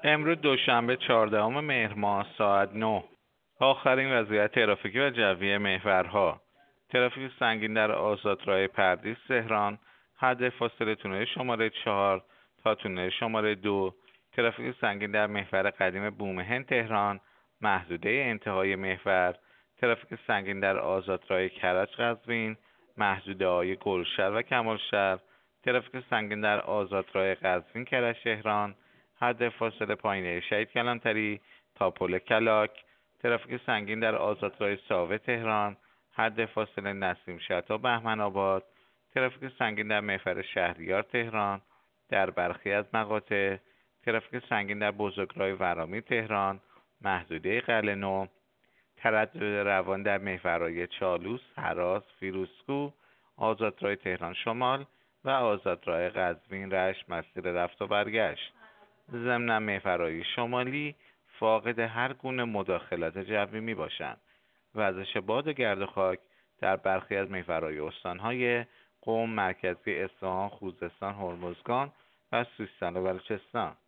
امروز دوشنبه 14 مهر ماه ساعت 9. آخرین وضعیت ترافیکی و جوی محورها. ترافیک سنگین در آزادراه پردیس تهران، حد فاصله تونل شماره 4 تا تونل شماره 2. ترافیک سنگین در محور قدیم بومهن تهران، محدوده انتهای محور. ترافیک سنگین در آزادراه کرج قزوین، محدوده های گلشهر و کمالشهر. ترافیک سنگین در آزادراه قزوین کرج تهران، حد فاصله پایینه شهید کلانتری تا پل کلاک. ترافیک سنگین در آزادراه ساوه تهران، حد فاصله نسیم شهر تا بهمن آباد. ترافیک سنگین در محور شهریار تهران در برخی از مقاطع. ترافیک سنگین در بزرگراه ورامین تهران، محدوده قلعه نو. تردد روان در محورهای چالوس، هراس، فیروزکوه، آزادراه تهران شمال و آزادراه قزوین رشت مسیر رفت و برگشت. ضمن محورهای شمالی فاقد هر گونه مداخلت جوی می باشند. وزش باد و گرد و خاک در برخی از محورهای استانهای قم، مرکزی، اصفهان، خوزستان، هرمزگان و سیستان و بلوچستان.